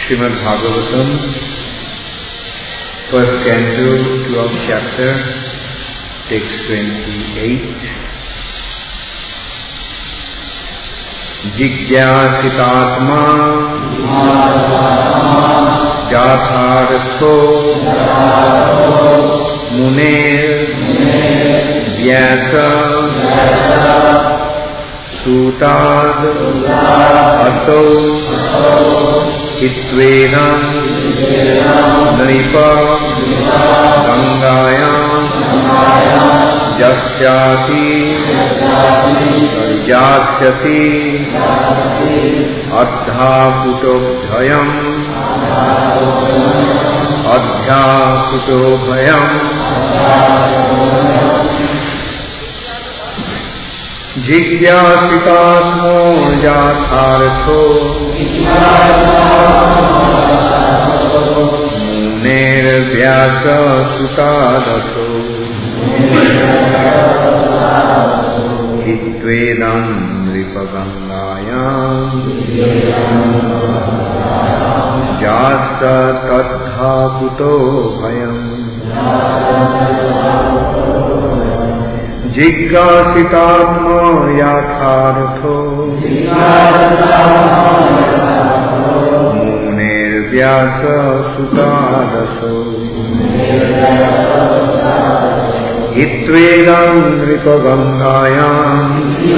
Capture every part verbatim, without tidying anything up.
Srimad Bhagavatam, first canto, twelfth chapter, text twenty-eight. Jigyasitatma Jathartho Muner Vyasa Sutad Aso Hitvedam Nripa Gangayam Jasyati Jasyati Adhyakutobhyam Adhyakutobhyam Jigyasitatmo Yathartho Muner Vyasa Sutadaso Hitvedam Nripagangayam Jasta Tadhakuto Bhayam Jigyasitatma Yathartho Muner Vyasa Sutadaso Hitvedam Nripagangayam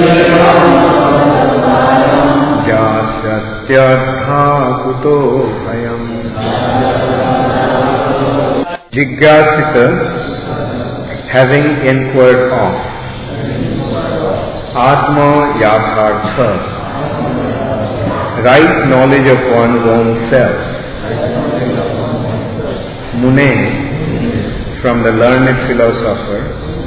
Jasatyadhakuto Bhayam. Jigyasita, having inquired of. Atma Yathartha, right knowledge of one's own self. Mune, from the learned philosopher.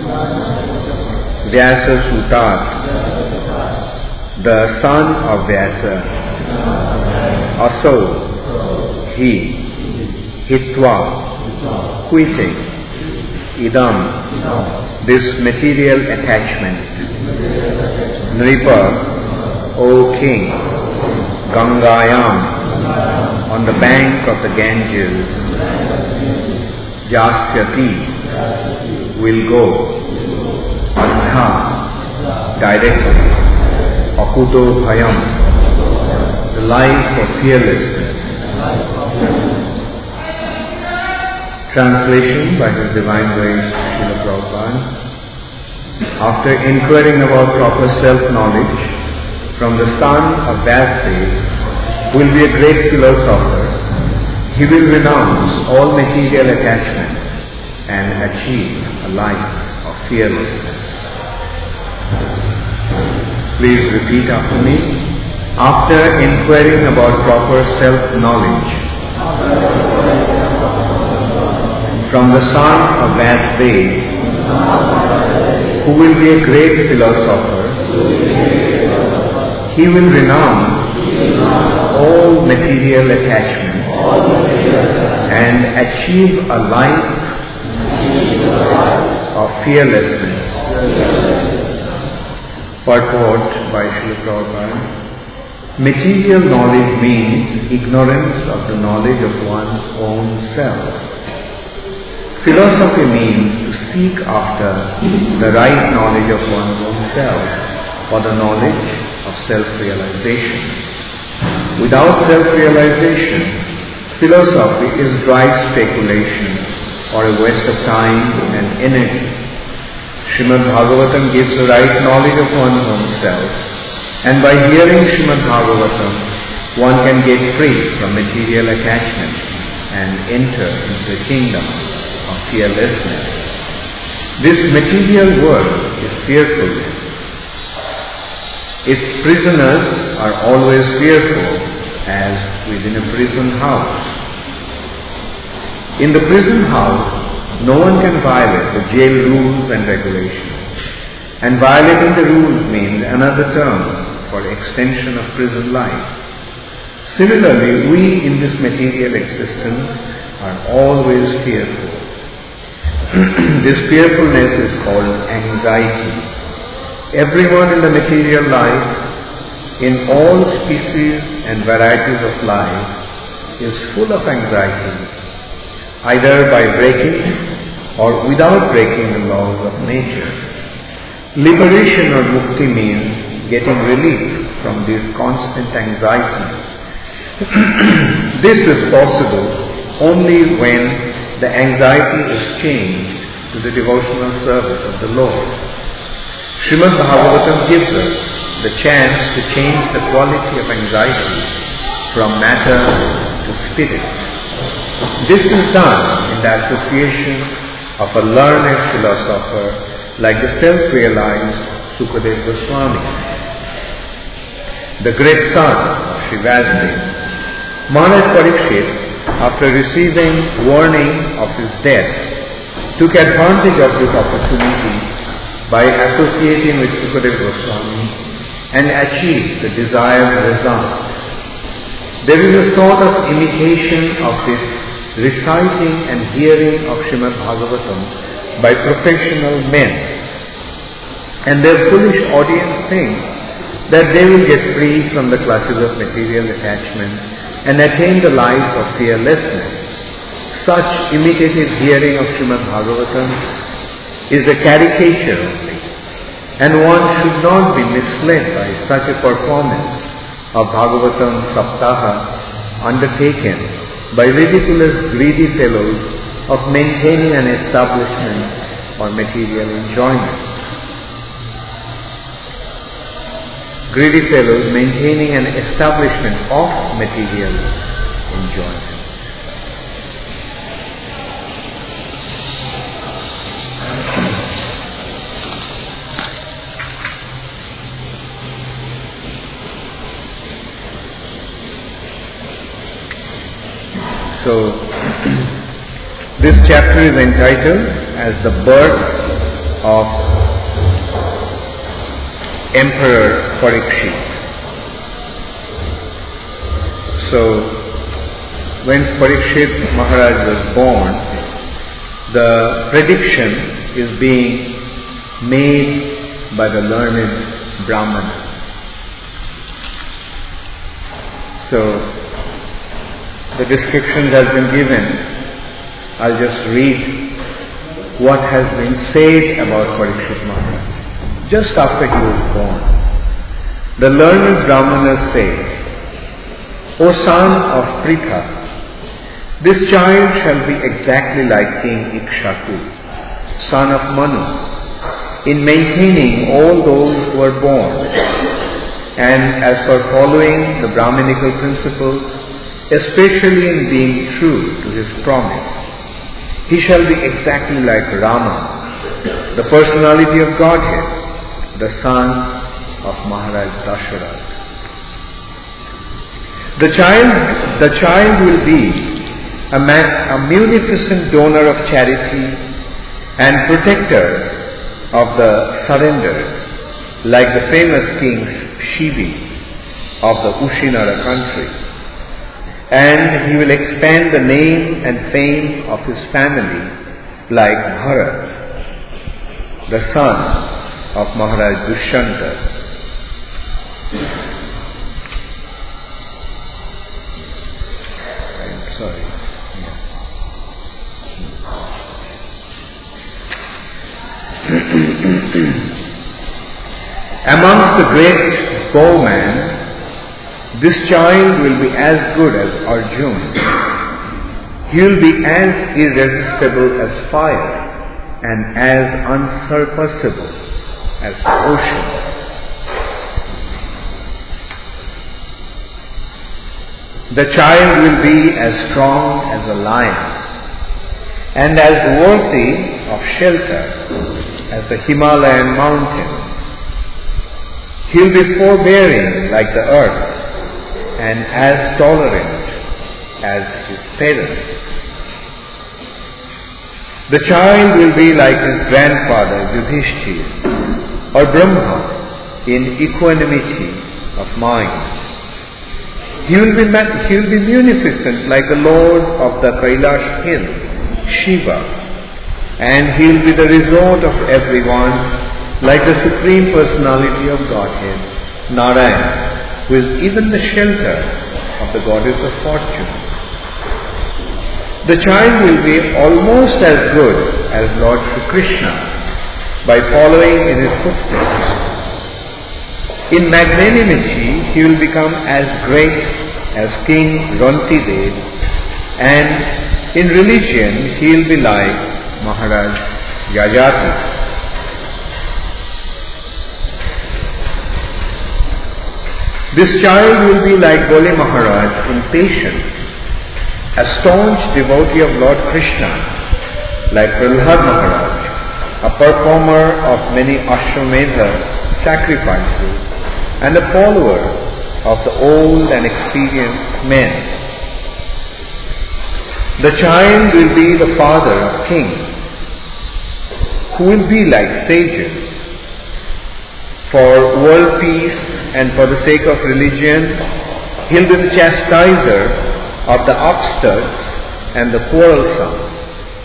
Vyasa Sutat, the son of Vyasa. Aso, he. Hitva, quitting. Idam, this material attachment. Nripa, O king. Gangayam, on the bank of the Ganges. Jasyati, will go. Adha, directly. Akuto bhayam, the life of fearlessness. Translation by His Divine Grace Srila Prabhupada. After inquiring about proper self-knowledge from the son of Vasudev, who will be a great philosopher, he will renounce all material attachment and achieve a life of fearlessness. Please repeat after me. After inquiring about proper self-knowledge from the son of Vasudev, who will be a great philosopher, he will renounce all material attachment and achieve a life of fearlessness. Purport by Srila Prabhupada. Material knowledge means ignorance of the knowledge of one's own self. Philosophy means to seek after the right knowledge of one's own self, or the knowledge of self-realization. Without self-realization, philosophy is dry speculation or a waste of time and energy. Srimad Bhagavatam gives the right knowledge of one's own self, and by hearing Srimad Bhagavatam, one can get free from material attachment and enter into the kingdom of fearlessness. This material world is fearful. Its prisoners are always fearful, as within a prison house. In the prison house, no one can violate the jail rules and regulations. And violating the rules means another term for extension of prison life. Similarly, we in this material existence are always fearful. This fearfulness is called anxiety. Everyone in the material life, in all species and varieties of life, is full of anxiety, either by breaking or without breaking the laws of nature. Liberation or mukti means getting relief from this constant anxiety. This is possible only when the anxiety is changed to the devotional service of the Lord. Srimad Bhagavatam gives us the chance to change the quality of anxiety from matter to spirit. This is done in the association of a learned philosopher like the self-realized Sukadeva Goswami, the great son of Sri Vasudev. Maharaj Parikshit, after receiving warning of his death, took advantage of this opportunity by associating with Sukadeva Goswami and achieved the desired result. There is a sort of imitation of this reciting and hearing of Srimad Bhagavatam by professional men, and their foolish audience think that they will get free from the clutches of material attachment and attain the life of fearlessness. Such imitative hearing of Srimad Bhagavatam is a caricature only, and one should not be misled by such a performance of Bhagavatam Saptaha undertaken by ridiculous greedy fellows of maintaining an establishment or material enjoyment. Greedy fellows maintaining an establishment of material enjoyment. So, this chapter is entitled as the birth of Emperor Parikshit. So, when Parikshit Maharaj was born, the prediction is being made by the learned Brahmana. So, the description has been given. I'll just read what has been said about Parikshit Maharaj just after he was born. The learned Brahmana said, O son of Pritha, this child shall be exactly like King Ikshaku, son of Manu, in maintaining all those who are born, and as for following the Brahminical principles, especially in being true to his promise. He shall be exactly like Rama, the personality of Godhead, the son of Maharaj Dasharath. The child, the child will be a, man, a munificent donor of charity and protector of the surrendered, like the famous King Shivi of the Ushinara country. And he will expand the name and fame of his family like Bharat, the son of Maharaj Dushyanta. I'm sorry. Amongst the great bowmen, this child will be as good as Arjuna. He will be as irresistible as fire and as unsurpassable as the ocean. The child will be as strong as a lion and as worthy of shelter as the Himalayan mountain. He will be forbearing like the earth and as tolerant as his parents. The child will be like his grandfather Yudhishthira or Brahma in equanimity of mind. He will be, he will be munificent like the Lord of the Kailash hill, Shiva, and he will be the resort of everyone like the Supreme Personality of Godhead, Narayan, who is even the shelter of the Goddess of Fortune. the child will be almost as good as Lord Shri Krishna by following in his footsteps. In magnanimity, he will become as great as King Rantidev, and in religion, he will be like Maharaj Yayati. This child will be like Bole Maharaj in patience, a staunch devotee of Lord Krishna, like Prahlad Maharaj, a performer of many Ashwamedha sacrifices, and a follower of the old and experienced men. The child will be the father of kings, who will be like sages. For world peace and for the sake of religion, he will be the chastiser of the upstarts and the quarrelsome.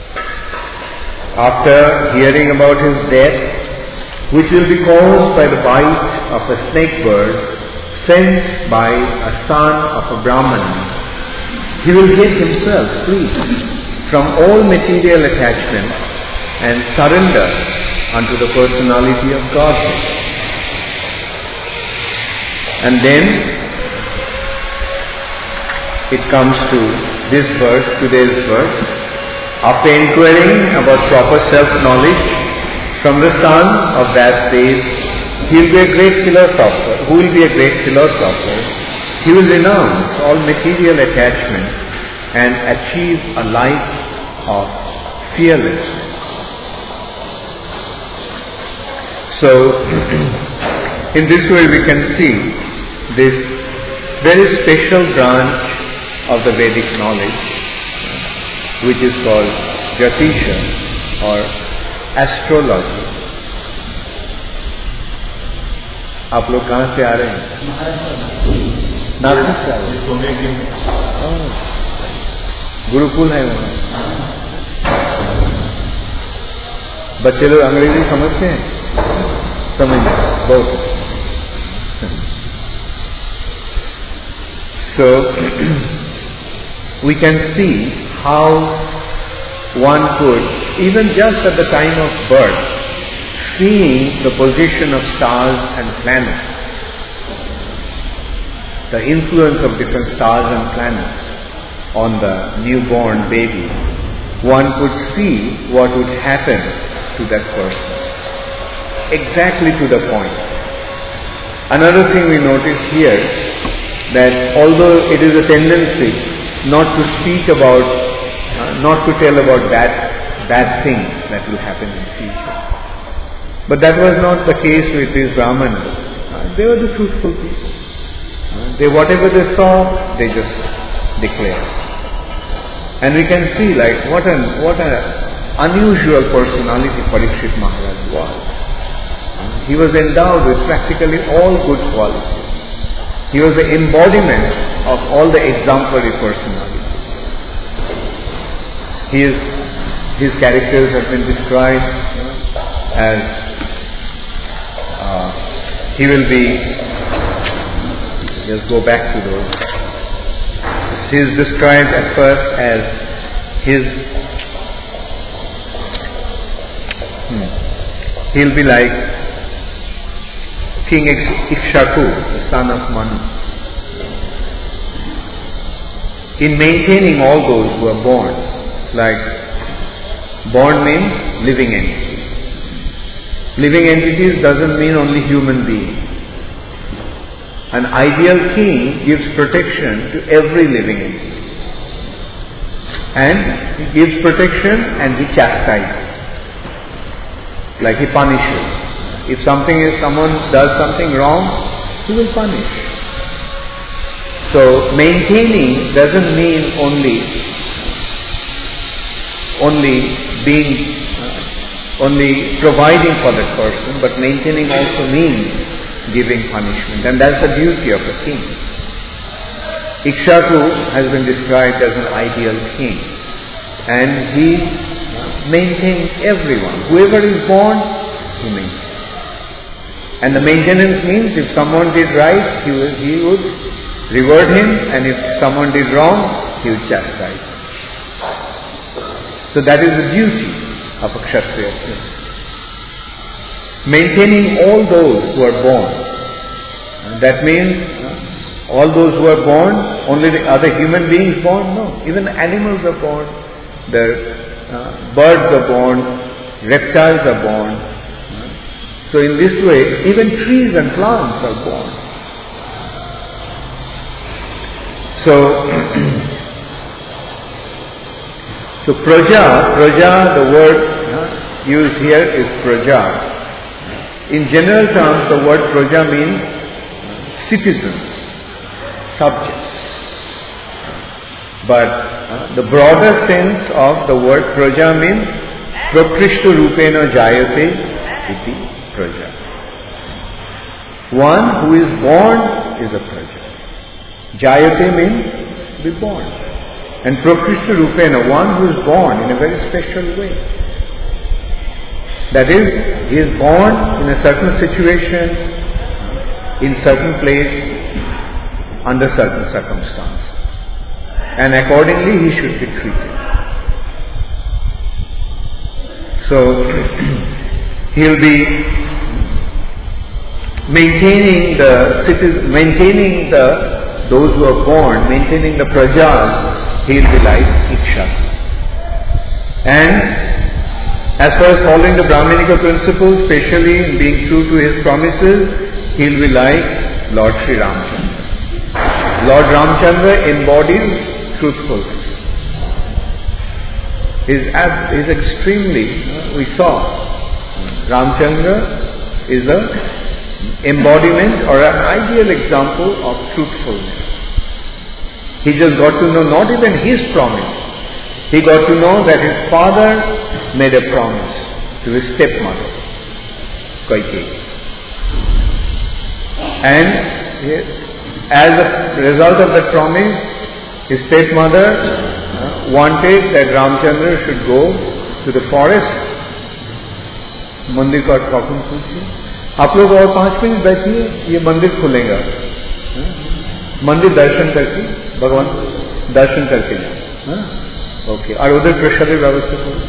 After hearing about his death, which will be caused by the bite of a snake bird sent by a son of a Brahman, he will get himself free from all material attachment and surrender unto the personality of Godhead. And then it comes to this verse, today's verse. After inquiring about proper self-knowledge from the son of that stage, he will be a great philosopher. Who will be a great philosopher? He will renounce all material attachment and achieve a life of fearlessness. So, in this way we can see this very special branch of the Vedic knowledge, which is called Jyotisha or astrology. आप लोग कहाँ से आ रहे हैं? नासिक से आ रहे हैं। गुरुकुल है वहाँ। बच्चे लोग अंग्रेजी समझते हैं? समझ बहुत। So, we can see how one could, even just at the time of birth, seeing the position of stars and planets, the influence of different stars and planets on the newborn baby, one could see what would happen to that person. Exactly to the point. Another thing we notice here, that although it is a tendency not to speak about, uh, not to tell about bad, bad things that will happen in the future. But that was not the case with these Brahmanas. Uh, they were the truthful people. Uh, they, whatever they saw, they just declared. And we can see like what an what an unusual personality Parikshit Maharaj was. Uh, he was endowed with practically all good qualities. He was the embodiment of all the exemplary personalities. His, his characters have been described as uh, he will be, just go back to those. He is described at first as his, hmm, he'll be like King Ikshaku, the son of Manu. In maintaining all those who are born, like born means living entities. Living entities doesn't mean only human beings. An ideal king gives protection to every living entity. And he gives protection and he chastises. Like he punishes. If something is, someone does something wrong, he will punish. So maintaining doesn't mean only only being uh, only providing for that person, but maintaining also means giving punishment, and that's the duty of a king. Ikshaku has been described as an ideal king, and he maintains everyone. Whoever is born, he maintains. And the maintenance means if someone did right, he would, he would reward him, and if someone did wrong, he would chastise. So that is the duty of a Kshatriya king. Maintaining all those who are born. And that means uh, all those who are born, only the other human beings born? No. Even animals are born. The uh, birds are born. Reptiles are born. Uh, so in this way, even trees and plants are born. So, so praja, praja, the word uh, used here is praja. In general terms, the word praja means citizens, subjects. But uh, the broader sense of the word praja means prakrishta rupena jayate iti praja. One who is born is a praja. Jayate means to be born. And prakrishta rupena, one who is born in a very special way. That is, he is born in a certain situation, in certain place, under certain circumstances. And accordingly he should be treated. So, he'll be maintaining the citizens, maintaining the those who are born, maintaining the prajas, he'll be like Ikshatra. And as far as following the Brahminical principles, especially in being true to his promises, he'll be like Lord Sri Ramchandra. Lord Ramchandra embodies truthfulness. He's, he's extremely, we saw, Ramchandra is an embodiment or an ideal example of truthfulness. He just got to know not even his promise. He got to know that his father made a promise to his stepmother, Kaikeyi. And as a result of that promise, his stepmother uh, wanted that Ramchandra should go to the forest. मंदिर का problem पूछिए आप लोग और पांच minute बैठिए ये मंदिर खुलेगा मंदिर दर्शन करके भगवान दर्शन करके जाए ओके और उधर प्रसाद व्यवस्था करो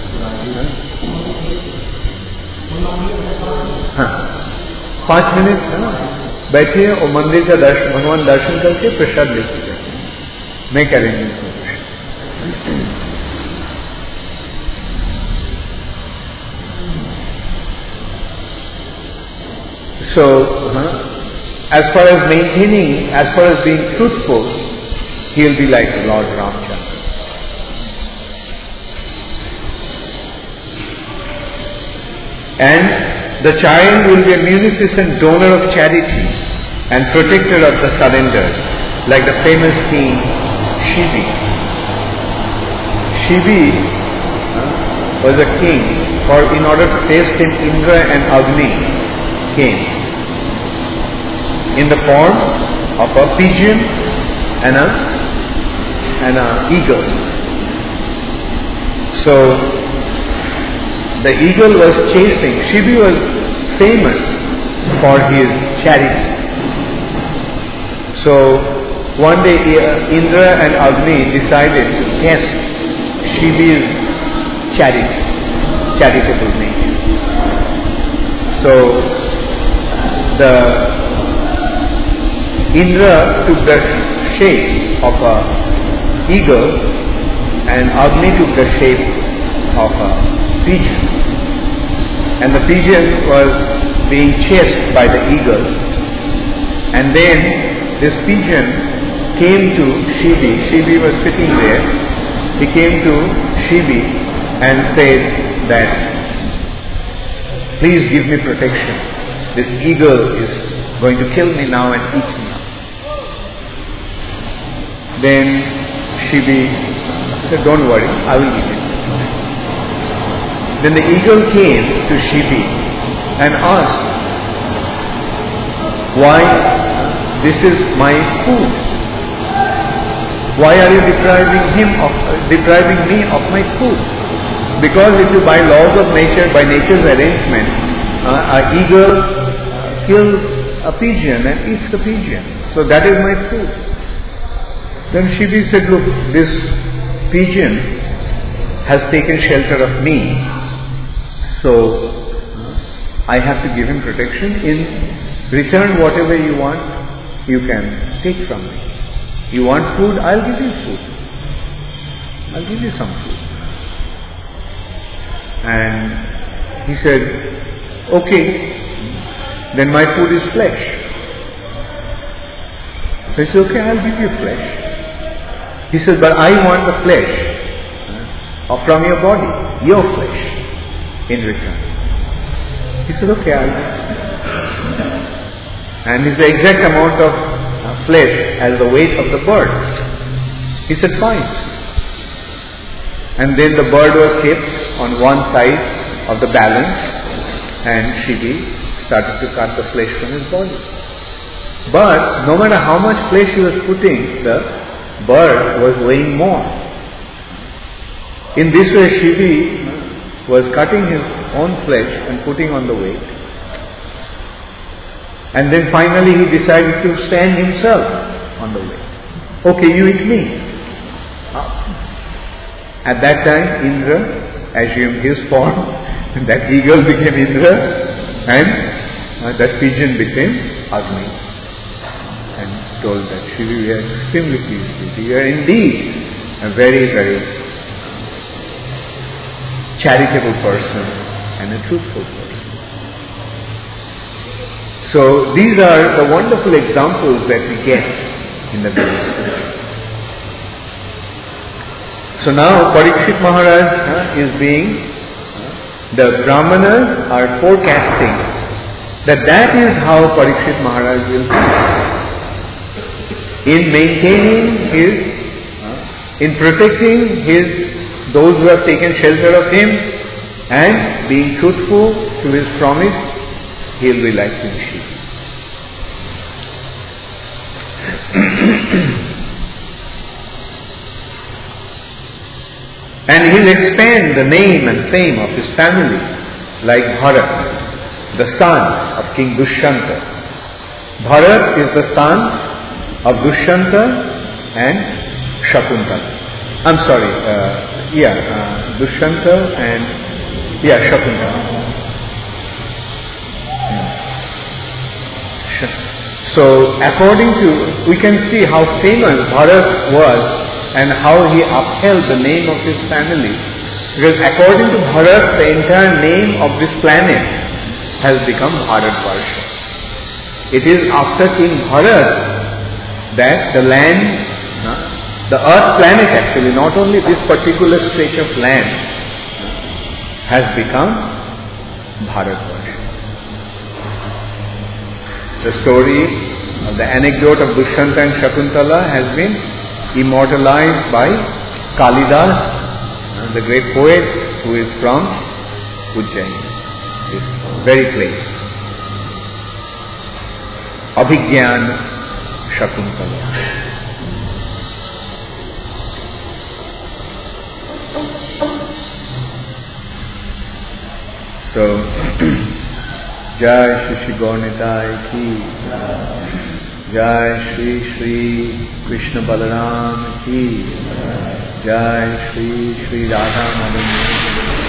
हाँ पांच मिनट है ना बैठिए और मंदिर का दर्शन भगवान दर्शन करके प्रसाद लेके जाए मैं कह रही हूँ So, uh, as far as maintaining, as far as being truthful, he'll be like Lord Ramchandra. And the child will be a munificent donor of charity and protector of the surrendered, like the famous king Shivi. Shivi uh, was a king, for in order to test him, Indra and Agni came in the form of a pigeon and a and a eagle. So the eagle was chasing. Shivi was famous for his charity. So one day Indra and Agni decided to test Shivi's charity, charitable nature. So the Indra took the shape of a eagle and Agni took the shape of a pigeon. And the pigeon was being chased by the eagle. And then this pigeon came to Shivi. Shivi was sitting there. He came to Shivi and said that, please give me protection. This eagle is going to kill me now and eat me up. Then Shivi said, don't worry, I will eat it. Then the eagle came to Shivi and asked, why this is my food? Why are you depriving him of uh, depriving me of my food? Because if you by laws of nature, by nature's arrangement, uh, an eagle uh, kills a pigeon and eats the pigeon. So that is my food. Then Shivi said, look, this pigeon has taken shelter of me. So, I have to give him protection. In return, whatever you want, you can take from me. You want food? I'll give you food. I'll give you some food. And he said, okay, then my food is flesh. So he said, okay, I'll give you flesh. He said, but I want the flesh uh, from your body, your flesh, in return. He said, okay, I'll. And it's the exact amount of uh, flesh as the weight of the bird. He said, fine. And then the bird was kept on one side of the balance, and Shivi started to cut the flesh from his body. But no matter how much flesh he was putting, the bird was weighing more. In this way, Shivi was cutting his own flesh and putting on the weight. And then finally he decided to stand himself on the weight. Okay, you eat me. At that time, Indra assumed his form, and that eagle became Indra, and uh, that pigeon became Agni. And told that, Shivi, we are extremely pleased with you. You are indeed a very, very charitable person and a truthful person. So these are the wonderful examples that we get in the Vedic scripture. So now Parikshit Maharaj uh, is being, uh, the Brahmanas are forecasting that that is how Parikshit Maharaj will be. In maintaining his, uh, in protecting his, those who have taken shelter of him, and being truthful to his promise, he will be like Shiva. And he will expand the name and fame of his family, like Bharat, the son of King Dushyanta. Bharat is the son of Dushyanta and Shakuntala. I'm sorry, uh, yeah, uh, Dushyanta and, yeah, Shakuntala. So, according to, we can see how famous Bharat was and how he upheld the name of his family. Because according to Bharat, the entire name of this planet has become Bharatvarsha. It is after King Bharat that the land, uh, the earth planet actually, not only this particular stretch of land, uh, has become Bharatvarsha. The story, uh, the anecdote of Dushyanta and Shakuntala has been immortalized by Kalidas, uh, the great poet who is from Ujjain, this very place. Abhigyan Shakuntala. So, Jai Shri Shri Gaurnitai ki, Jai Shri Shri Krishna Balaram ki, Jai Shri Shri Radha Madan.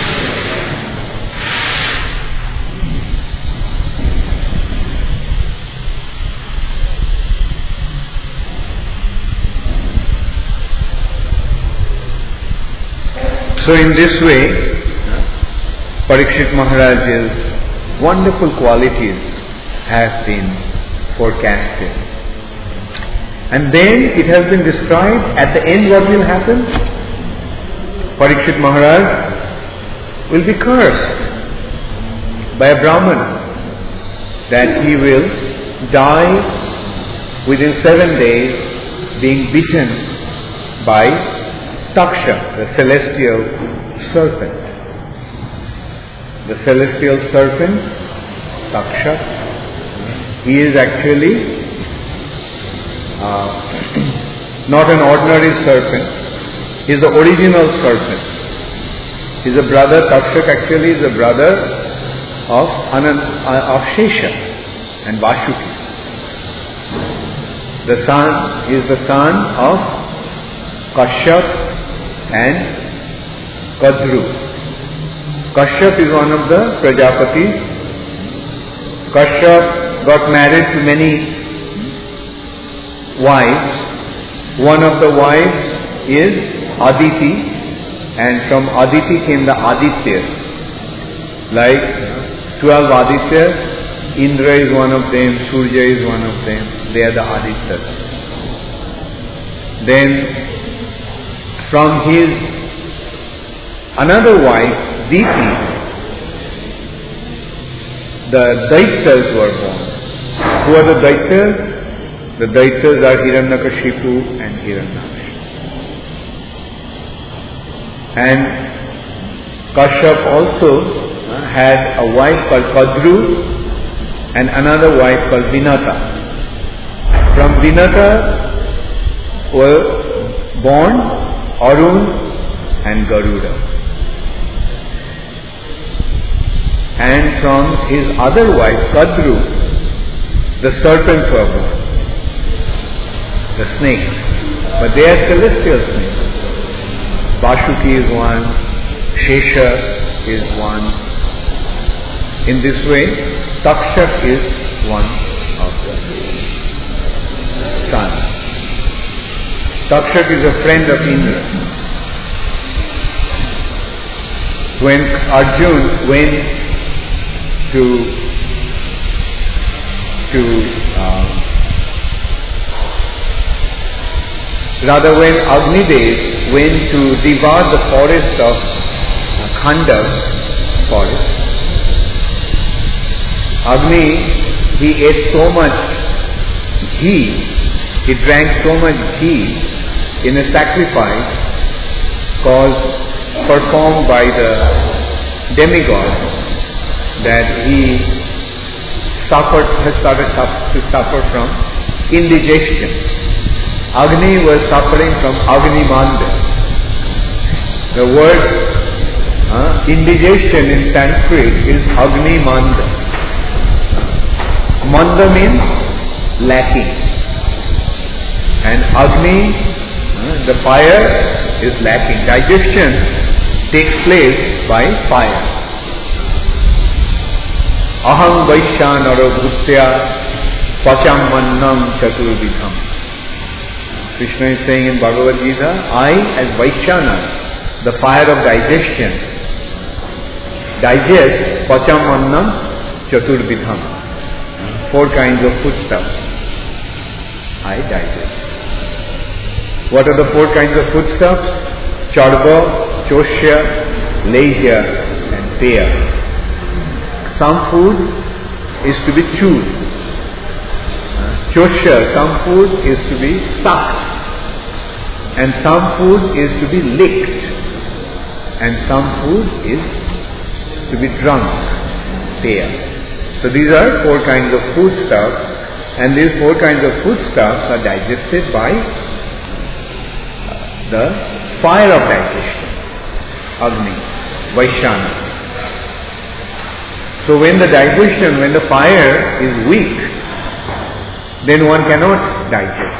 So in this way, Parikshit Maharaj's wonderful qualities have been forecasted. And then it has been described at the end what will happen. Parikshit Maharaj will be cursed by a Brahman that he will die within seven days being beaten by Taksha, the celestial serpent. The celestial serpent, Taksha, he is actually uh, not an ordinary serpent. He is the original serpent. He is a brother, Taksha actually is a brother of, Anand, uh, of Shesha and Vasuki. The son is the son of Kashyap and Kadru. Kashyap is one of the Prajapatis. Kashyap got married to many wives. One of the wives is Aditi, and from Aditi came the Adityas. Like twelve Adityas, Indra is one of them, Surya is one of them. They are the Adityas. Then from his another wife, Diti, the Daityas were born. Who are the Daityas? The Daityas are Hiranyakashipu and Hiranyaksha. And Kashyap also had a wife called Kadru and another wife called Vinata. From Vinata were born Arun and Garuda. And from his other wife Kadru, the serpents were born, the snakes. But they are celestial snakes. Vashuki is one, Shesha is one. In this way, Takshak is one of the sons. Takshak is a friend of Indra. When Arjuna went to to um, rather when Agnidev went to devour the forest of Khandav forest, Agni, he ate so much ghee, he drank so much ghee in a sacrifice caused, performed by the demigod, that he suffered, has started to suffer from indigestion. Agni was suffering from Agni Manda. The word uh, indigestion in Sanskrit is Agni Manda. Manda means lacking, and Agni, uh, the fire, is lacking. Digestion takes place by fire. Aham Vaishyanara Bhutya Pacham Mannam Chaturvidham. Krishna is saying in Bhagavad Gita, I as Vaishyana, the fire of digestion, digest Pacham Mannam Chaturvidham. Four kinds of foodstuffs I digest. What are the four kinds of foodstuffs? Charva, Choshya, Lehya and Peya. Some food is to be chewed. Choshya, some food is to be sucked. And some food is to be licked. And some food is to be drunk. Peya. So these are four kinds of foodstuffs, and these four kinds of foodstuffs are digested by the fire of digestion, Agni, Vaishyana. So when the digestion, when the fire is weak, then one cannot digest.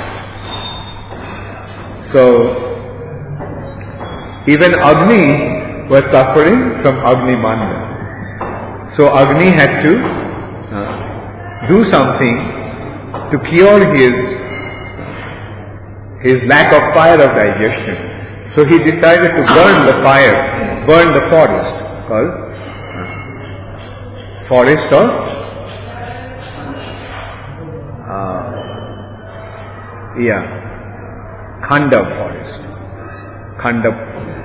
So even Agni was suffering from Agni Manda. So Agni had to uh, do something to cure his his lack of fire of digestion. So he decided to burn the fire, burn the forest called uh, forest of uh, yeah Khandav forest, Khandav.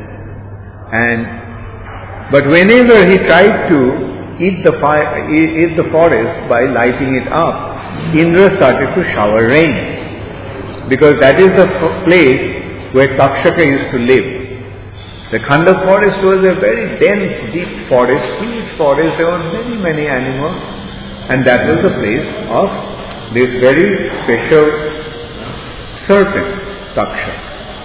And but whenever he tried to eat the fire, eat the forest by lighting it up, Indra started to shower rain, because that is the f- place where Takshaka used to live. The Khandav forest was a very dense, deep forest, huge forest. There were many, many animals, and that was the place of this very special serpent, Takshaka.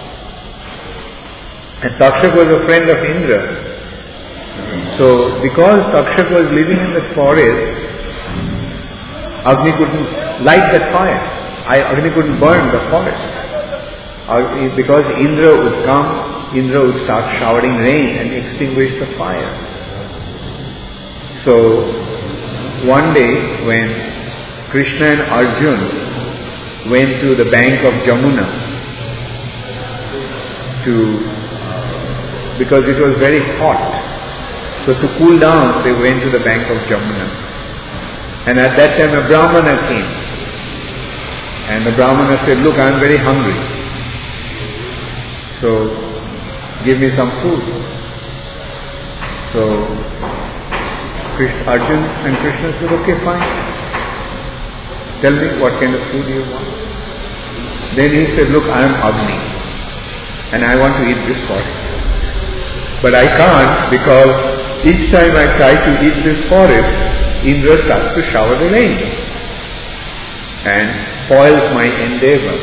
And Takshaka was a friend of Indra. So, because Takshak was living in the forest, Agni couldn't light that fire. I, Agni couldn't burn the forest. Uh, because Indra would come Indra would start showering rain and extinguish the fire. So, one day when Krishna and Arjuna went to the bank of Jamuna to, because it was very hot, so to cool down they went to the bank of Jamuna. And at that time a Brahmana came. And the Brahmana said, look, I am very hungry. So, give me some food. So, Krishna, Arjuna and Krishna said, okay, fine. Tell me what kind of food you want. Then he said, look, I am Agni and I want to eat this forest. But I can't, because each time I try to eat this forest, Indra starts to shower the rain and spoils my endeavor.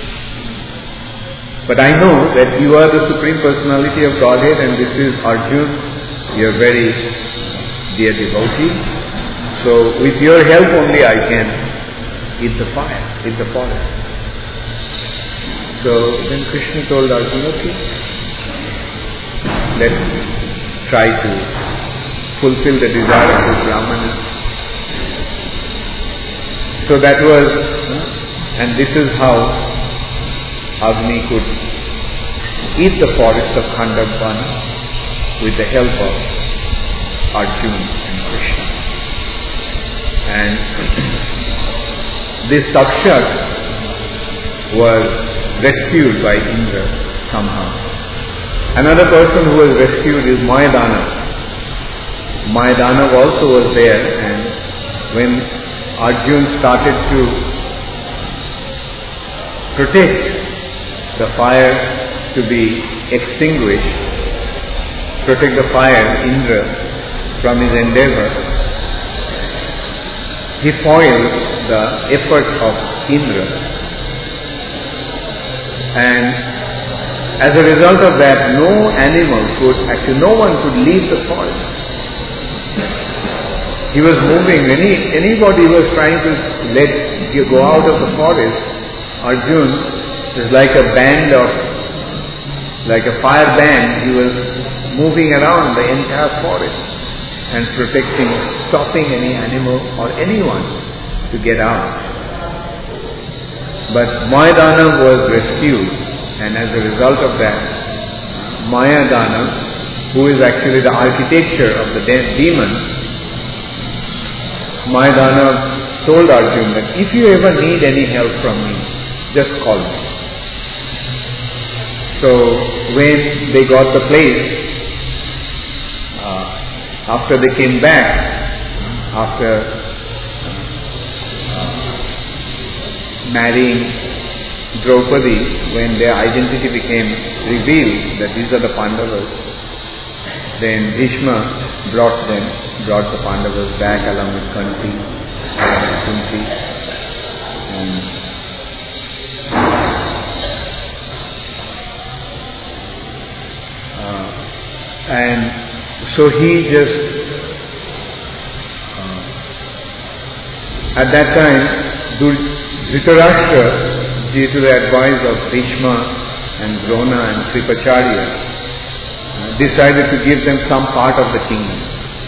But I know that you are the Supreme Personality of Godhead and this is Arjuna, your very dear devotee. So with your help only I can eat the fire, eat the forest. So then Krishna told Arjuna, okay, let's try to fulfill the desire of this Brahmana. So that was, and this is how Agni could eat the forest of Khandabana with the help of Arjuna and Krishna. And this Takshat was rescued by Indra somehow. Another person who was rescued is Mayadana. Mayadana also was there, and when Arjuna started to protect the fire to be extinguished, protect the fire, Indra, from his endeavor, he foiled the effort of Indra. And as a result of that, no animal could, actually no one could leave the forest. He was moving, any, anybody was trying to let you go out of the forest, Arjuna is like a band of, like a fire band, he was moving around the entire forest and protecting, stopping any animal or anyone to get out. But Mayadana was rescued, and as a result of that, Mayadana, who is actually the architecture of the de- demon, Mayadana told Arjuna that if you ever need any help from me, just call me. So when they got the place, uh, after they came back, after uh, marrying Draupadi, when their identity became revealed that these are the Pandavas, then Bhishma brought them, brought the Pandavas back along with Kanti and Kunti. And uh, and so he just, uh, at that time, Dhritarashtra, due to the advice of Bhishma and Drona and Kripacharya, decided to give them some part of the kingdom.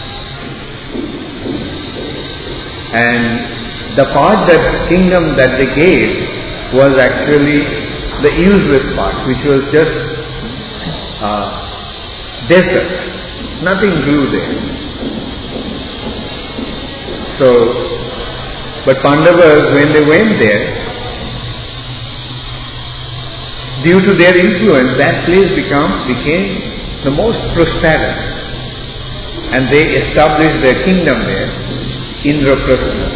And the part that kingdom that they gave was actually the useless part, which was just uh, desert. Nothing grew there. So, but Pandavas, when they went there, due to their influence, that place become, became the most prosperous, and they established their kingdom there, Indraprastha.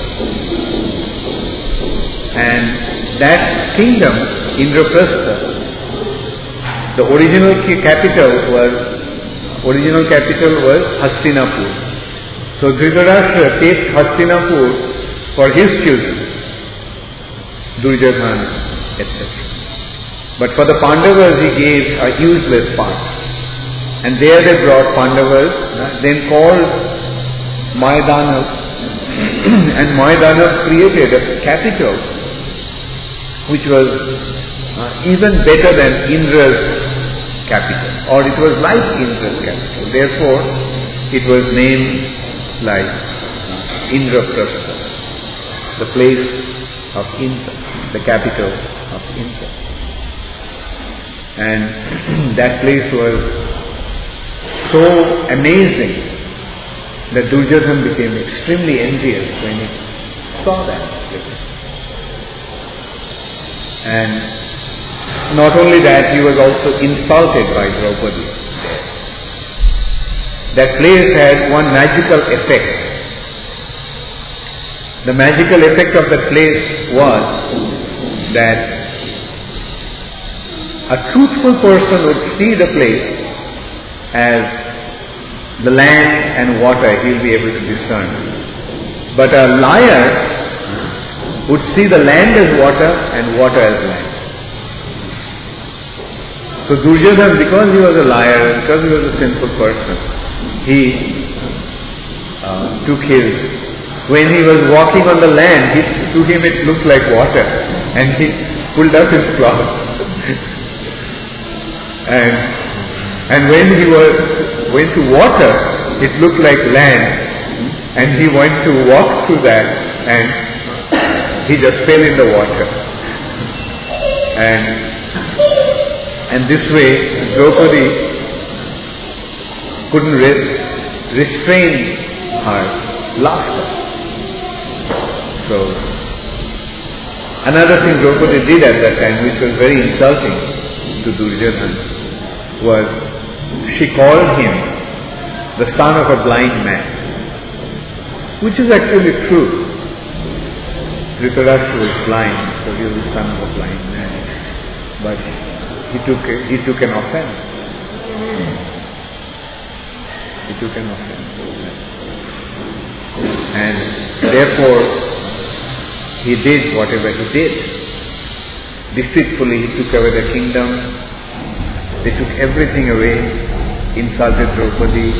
And that kingdom, Indraprastha, the original capital was original capital was Hastinapur. So Dhritarashtra takes Hastinapur for his children, Duryodhana, et cetera. But for the Pandavas he gave a useless part. And there they brought Pandavas, then called Mayadana, and Mayadana created a capital which was uh, even better than Indra's capital, or it was like Indra's capital. Therefore, it was named like Indraprastha, the place of Indra, the capital of Indra. And that place was so amazing that Duryodhana became extremely envious when he saw that place. And not only that, he was also insulted by Draupadi there. That place had one magical effect. The magical effect of that place was that a truthful person would see the place as the land and water, he will be able to discern. But a liar would see the land as water and water as land. So Duryodhana, because he was a liar, because he was a sinful person, he uh, took his, when he was walking on the land, he, to him it looked like water, and he pulled up his cloth. and and when he was went to water, it looked like land, and he went to walk through that, and he just fell in the water. And and this way, Draupadi couldn't re- restrain her laughter. So, another thing Draupadi did at that time, which was very insulting to Duryodhana, was she called him the son of a blind man, which is actually true. Dhritarashtra was blind, so he was the son of a blind man. But he took a, he took an offense. He took an offense. And therefore, he did whatever he did. Deceitfully, he took away the kingdom. They took everything away, insulted Draupadi.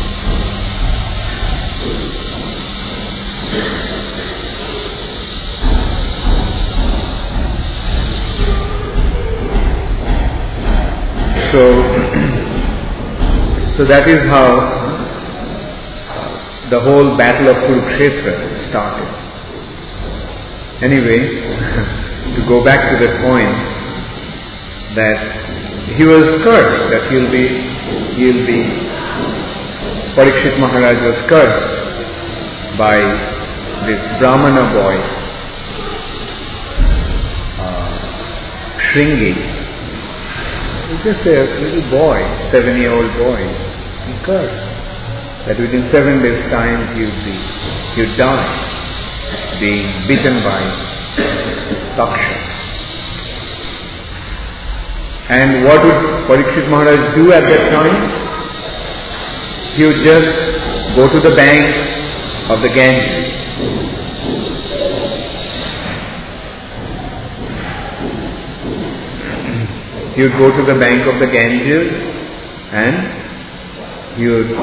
So, so that is how the whole battle of Kurukshetra started. Anyway, to go back to the point that he was cursed, that he'll be, he'll be, Parikshit Maharaj was cursed by this Brahmana boy, uh, Shringi. He's just a little boy, seven-year-old boy, he cursed that within seven days' time he would be, he would die, being bitten by Taksha. And what would Parikshit Maharaj do at that time? He would just go to the bank of the Ganges. He would go to the bank of the Ganges and he would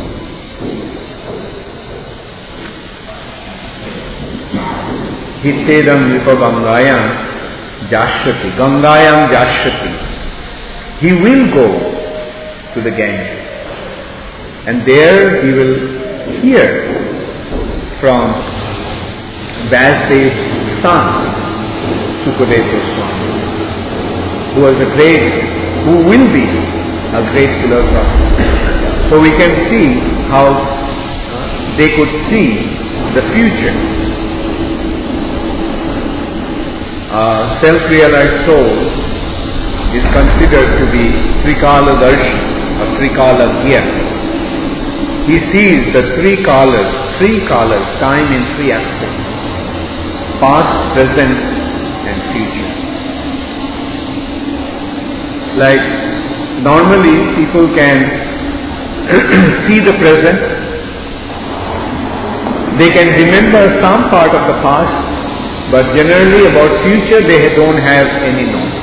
Hitedam Nipa Gangayam Jashati. Gangayam Jashati. He will go to the Ganges. And there he will hear from Vyasdev's son, Sukadeva Goswami, who was a great, who will be a great philosopher. So we can see how they could see the future. Uh, self-realized soul is considered to be Trikala Darshan or Trikala Gya. He sees the three kalas, three kalas, time in three aspects: past, present and future. Like normally people can see the present, they can remember some part of the past, but generally about future they don't have any knowledge.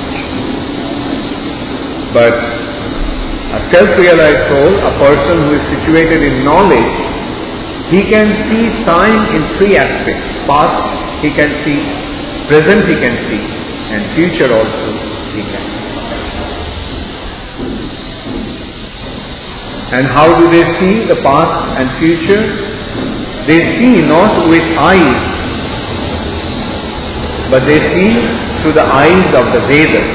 But a self-realized soul, a person who is situated in knowledge, he can see time in three aspects. Past he can see, present he can see, and future also he can see. And how do they see the past and future? They see not with eyes, but they see through the eyes of the Vedas.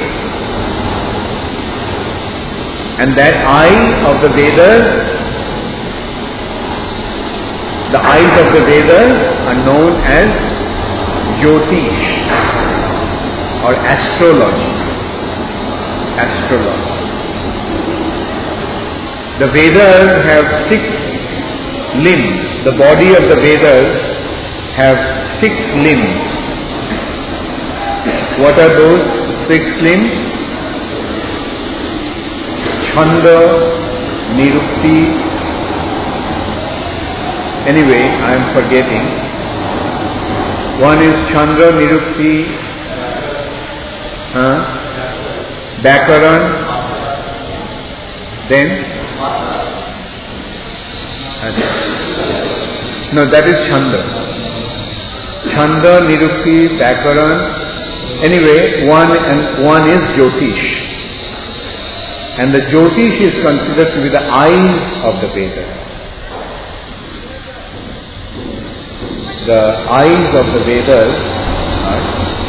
And that eye of the Vedas, the eyes of the Vedas are known as Jyotish or astrology. Astrology. The Vedas have six limbs. The body of the Vedas have six limbs. What are those six limbs? Chanda, Nirukti. Anyway, I am forgetting. One is Chandra, Nirukti, huh? Bakaran, then no, that is Chanda. Chanda, Nirukti, Bakaran. Anyway, one and one is Jyotish. And the Jyotish is considered to be the eyes of the Vedas. The eyes of the Vedas are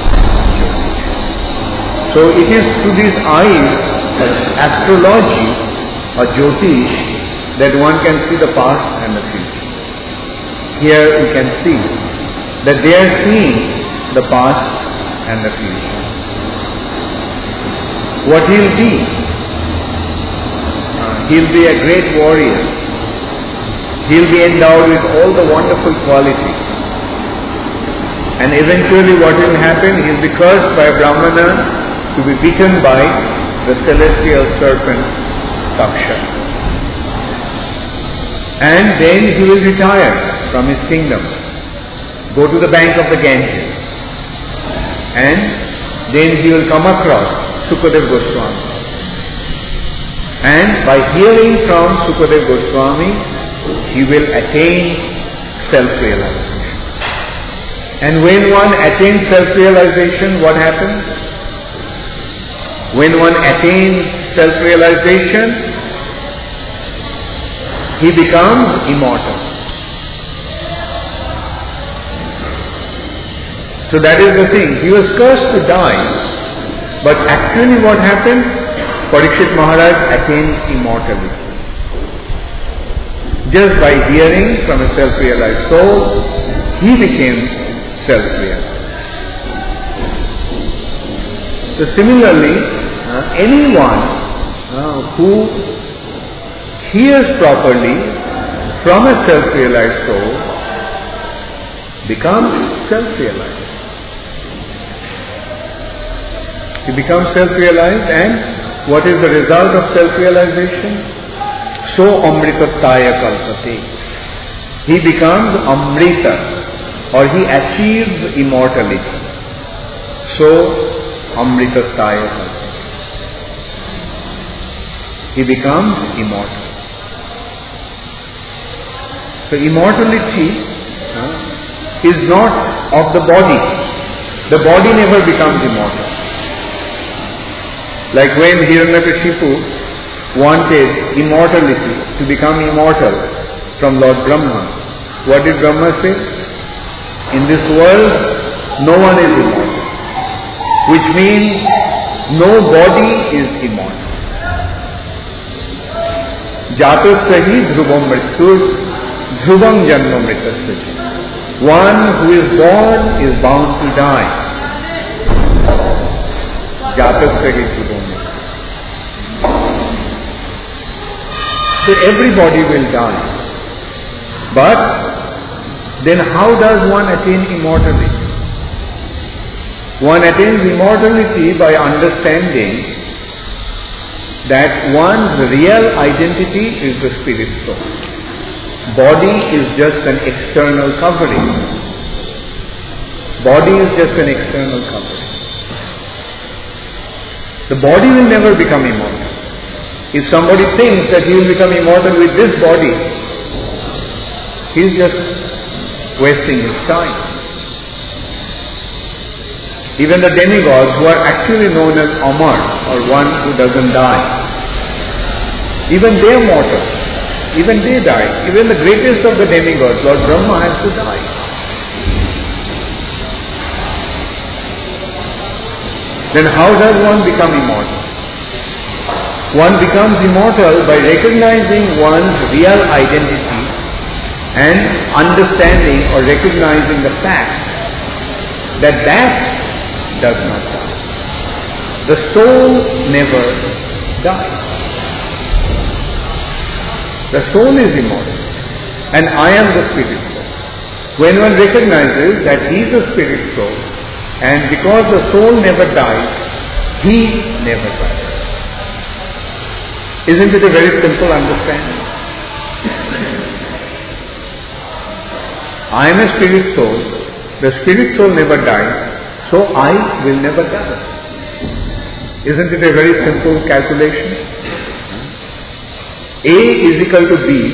Jyotish. So it is through these eyes, astrology or Jyotish, that one can see the past and the future. Here we can see that they are seeing the past and the future. What he will be? Uh, he will be a great warrior. He will be endowed with all the wonderful qualities. And eventually what will happen? He will be cursed by Brahmana to be beaten by the celestial serpent Taksha. And then he will retire from his kingdom, go to the bank of the Ganges, and then he will come across Sukadev Goswami. And by hearing from Sukadev Goswami, he will attain self-realization. And when one attains self-realization, what happens? When one attains self-realization, he becomes immortal. So that is the thing. He was cursed to die. But actually what happened? Parikshit Maharaj attained immortality. Just by hearing from a self-realized soul, he became self-realized. So similarly, uh, anyone uh, who hears properly from a self-realized soul becomes self-realized. He becomes self-realized, and what is the result of self-realization? So amritataya kalpate. He becomes amrita, or he achieves immortality. So amritataya kalpate. He becomes immortal. So immortality uh, is not of the body. The body never becomes immortal. Like when Hiranyakashipu wanted immortality, to become immortal from Lord Brahma, what did Brahma say? In this world, no one is immortal. Which means no body is immortal. Jatasahi dhruvam mrityur dhruvam janma mritasya. One who is born is bound to die. Jatasahi dhruvam mrityur. So everybody will die. But then how does one attain immortality? One attains immortality by understanding that one's real identity is the spirit soul. Body is just an external covering. Body is just an external covering. The body will never become immortal. If somebody thinks that he will become immortal with this body, he is just wasting his time. Even the demigods, who are actually known as Amar, or one who doesn't die, Even they are mortal. Even they die. Even the greatest of the demigods, Lord Brahma, has to die. Then how does one become immortal? One becomes immortal by recognizing one's real identity and understanding or recognizing the fact that that does not die. The soul never dies. The soul is immortal and I am the spirit soul. When one recognizes that he is a spirit soul and because the soul never dies, he never dies. Isn't it a very simple understanding? I am a spirit soul, the spirit soul never dies, so I will never die. Isn't it a very simple calculation? A is equal to B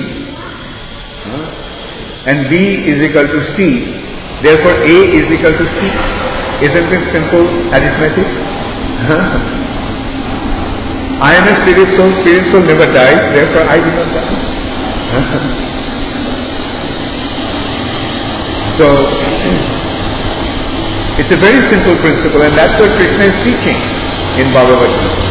and B is equal to C, therefore A is equal to C. Isn't it simple arithmetic? I am a spirit soul, spirit soul never dies, therefore I will not die. So, it's a very simple principle and that's what Krishna is teaching in Bhagavad Gita.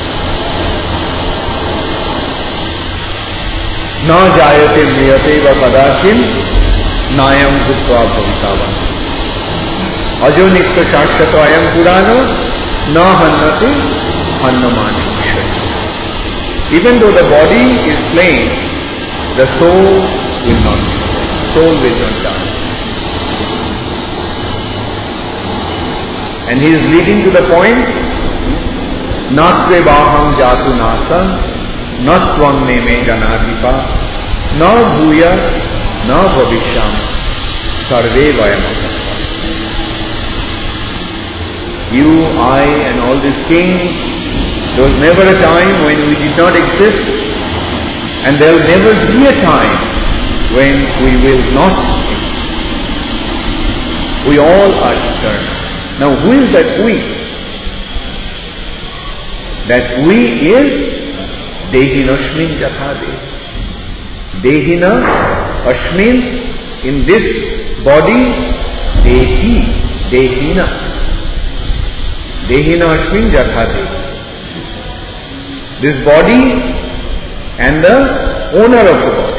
Na jayate mriyate va kadachin nayam bhutva bhavitava. Ajo nitya shakshato ayam purana na hannate hannamani. Even though the body is slain, the soul will not die. Soul will not die. And he is leading to the point, natve vaham jatu nasa, natvam neme janadipa, na bhuya, na bhavishyam, sarve vayam. You, I and all these kings, there was never a time when we did not exist and there will never be a time when we will not exist. We all are eternal. Now who is that we? That we is Dehina Ashmin Jathade. Dehina Ashmin, in this body, Dehi, Dehina. Dehina Ashmin Jathade. This body and the owner of the body.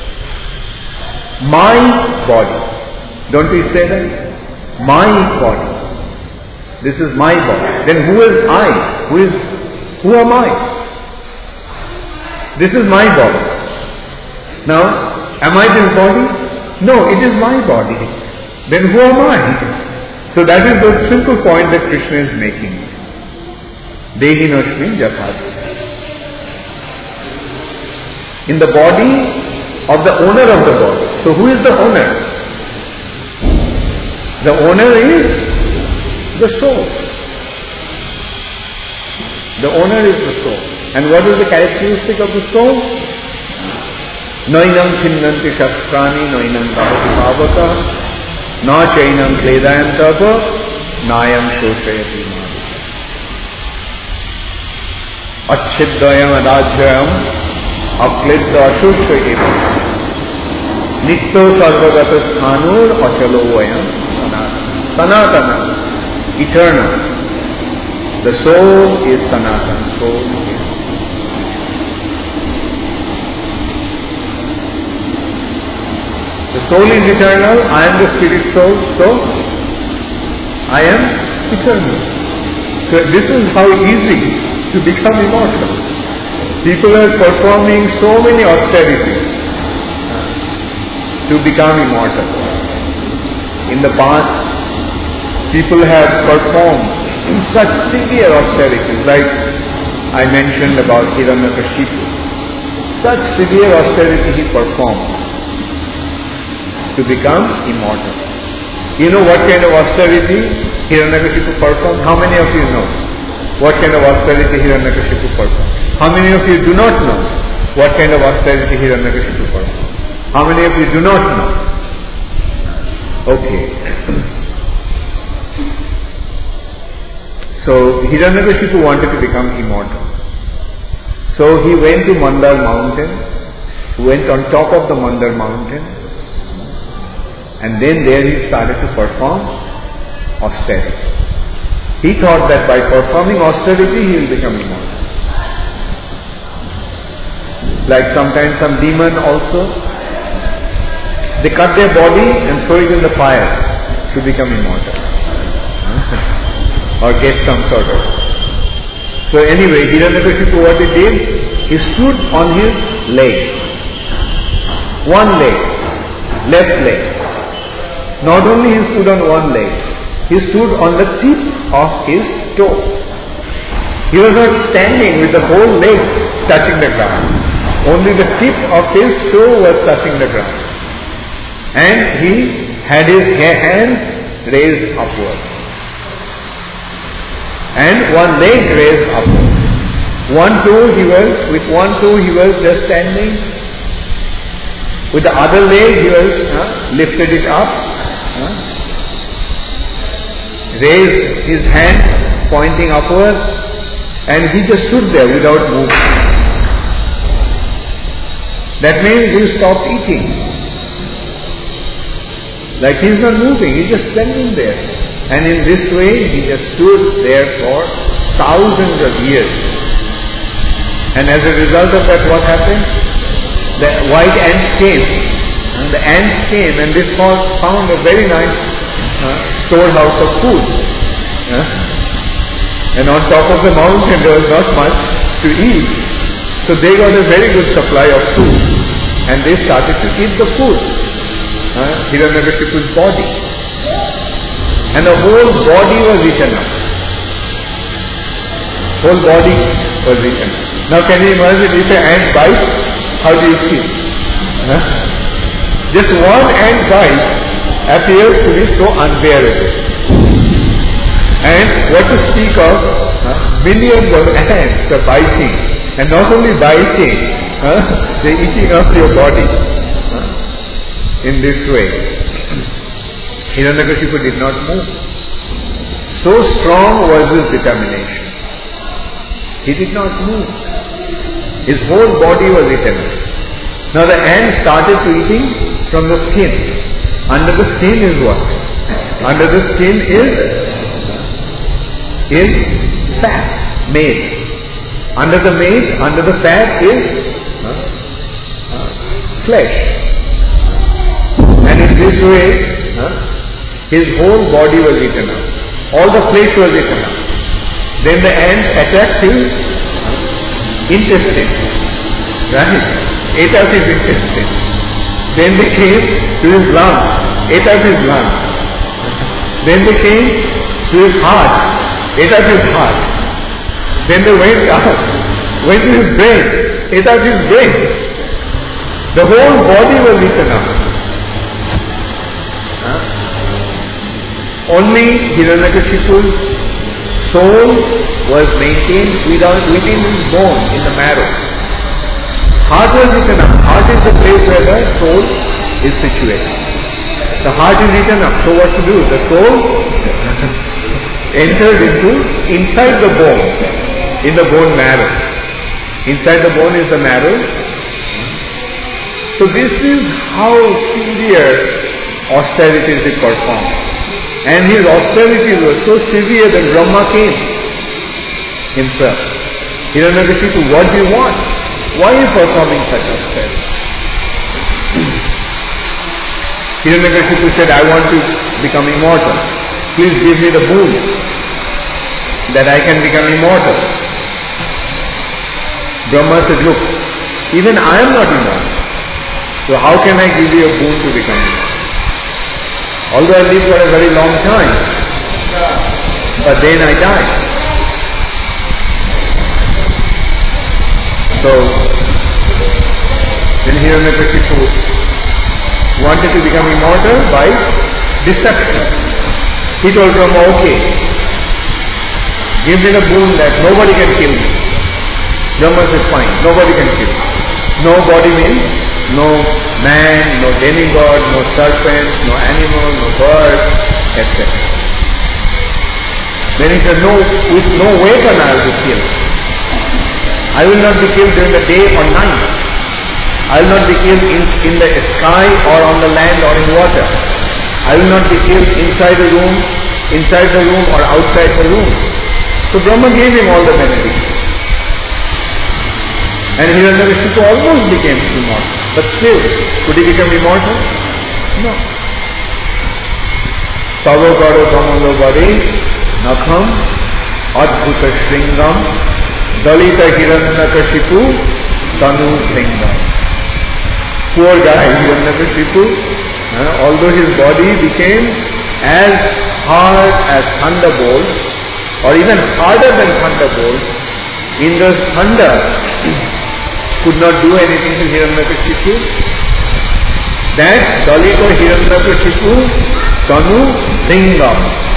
My body. Don't we say that? My body. This is my body. Then who is I? Who is, who am I? This is my body. Now, am I this body? No, it is my body. Then who am I? So that is the simple point that Krishna is making. Dehina Ashmin Jathade. In the body of the owner of the body. So who is the owner? The owner is the soul. The owner is the soul. And what is the characteristic of the soul? Nainam chinnanti shastrani nainam bhavati bhavata na chainam kledayam tapa nayam shoshayati mali. Achchiddayam adajyayam aklidda ashushayati nitto sarvagata sthanur achalo vayam sanatana. Sanatana. Eternal. The soul is Sanatana. Soul is. The soul is eternal. I am the spirit soul. So, I am eternal. So, this is how easy to become immortal. People are performing so many austerities to become immortal. In the past, people have performed such severe austerities, like I mentioned about Hiranyakashipu. Such severe austerity he performed to become immortal. You know what kind of austerity Hiranyakashipu performed? How many of you know what kind of austerity Hiranyakashipu performed? How many of you do not know what kind of austerity Hiranyakashipu performed? How many of you do not know? Okay. So Hiranyakashipu wanted to become immortal. So he went to Mandar mountain, went on top of the Mandar mountain, and then there he started to perform austerity. He thought that by performing austerity he will become immortal. Like sometimes some demon also, they cut their body and throw it in the fire to become immortal. Or get some sort of. So anyway, Hiranyakashipu, what he did, he stood on his leg. One leg, left leg. Not only he stood on one leg, he stood on the tip of his toe. He was not standing with the whole leg touching the ground. Only the tip of his toe was touching the ground. And he had his hands raised upward. And one leg raised upward. One toe he was, with one toe he was just standing. With the other leg he was uh, lifted it up. Uh, raised his hand pointing upward. And he just stood there without moving. That means he stopped eating. Like he is not moving, he is just standing there. And in this way, he just stood there for thousands of years. And as a result of that, what happened? The white ants came. And the ants came and they found a very nice uh, storehouse of food. Uh, and on top of the mountain, there was not much to eat. So they got a very good supply of food. And they started to eat the food. Uh, Hiranyakashipu's body. And the whole body was eaten up. Whole body was eaten up. Now can you imagine if an ant bites, how do you feel? Huh? Just one ant bite appears to be so unbearable. And what to speak of huh? millions of ants are biting. And not only biting, huh? they are eating up your body huh? in this way. Hiranyakashipu did not move. So strong was his determination. He did not move. His whole body was eaten. Now the ant started to eating from the skin. Under the skin is what? Under the skin is is fat, maize. Under the maize, under the fat is uh, uh, flesh. And in this way, uh, his whole body was eaten up. All the flesh was eaten up. Then the ants attacked his intestine. Right? Ate up his intestine. Then they came to his lungs. Ate up his lungs. Then they came to his heart. Ate up his heart. Then they went up. Went to his brain. Ate up his brain. The whole body was eaten up. Only Hiranyakashipu's soul was maintained without, within his bone, in the marrow. Heart was eaten up. Heart is the place where the soul is situated. The heart is eaten up. So what to do? The soul entered into inside the bone, in the bone marrow. Inside the bone is the marrow. So this is how severe austerities he performed. And his austerities were so severe that Brahma came himself. Hiranyakashipu, what do you want? Why are you performing such austerity? Hiranyakashipu said, I want to become immortal. Please give me the boon that I can become immortal. Brahma said, look, even I am not immortal. So how can I give you a boon to become immortal? Although I lived for a very long time, but then I died. So, then Hiranyakashipu wanted to become immortal by deception. He told Brahma, okay, give me the boon that nobody can kill me. Brahma said, fine, nobody can kill me. Nobody means no man, no demigod, no serpent, no animal, no bird, et cetera. Then he said, no, with no weapon I will be killed. I will not be killed during the day or night. I will not be killed in, in the sky or on the land or in water. I will not be killed inside the room, inside the room or outside the room. So Brahma gave him all the benefits. And Hiranyakashipu almost became immortal. But still, could he become immortal? No. Tavo karo kamalo bari nakham adbhuta shringam dalita Hiranyakashipu tanu shringam. Poor guy Hiranyakashipu, uh, although his body became as hard as thunderbolt, or even harder than thunderbolt, Indra's thunder could not do anything to Hiranyakashipu. That Dalita Hiranyakashipu Tanu Lingam.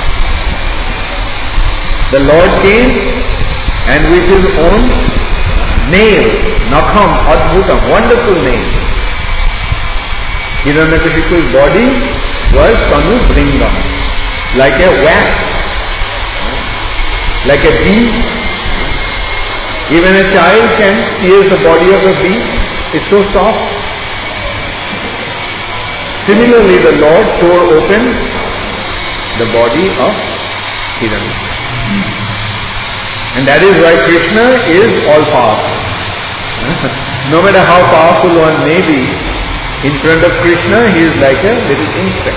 The Lord came and with his own nail, Nakham, Adbhutam, wonderful nail. Hiranyakashipu's body was Tanu Lingam, like a wax, like a bee. Even a child can pierce the body of a bee. It's so soft. Similarly, the Lord tore open the body of Hiranyakashipu. And that is why Krishna is all powerful. No matter how powerful one may be, in front of Krishna, he is like a little insect.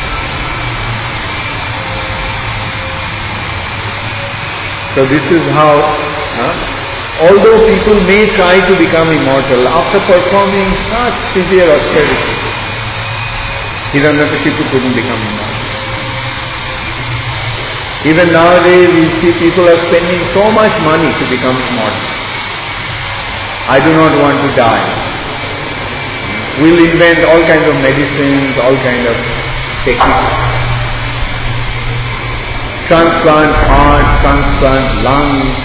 So this is how, huh? Although people may try to become immortal after performing such severe austerity, Hiranyakashipu couldn't become immortal. Even nowadays we see people are spending so much money to become immortal. I do not want to die. We'll invent all kinds of medicines, all kinds of techniques. Transplant heart, transplant lungs,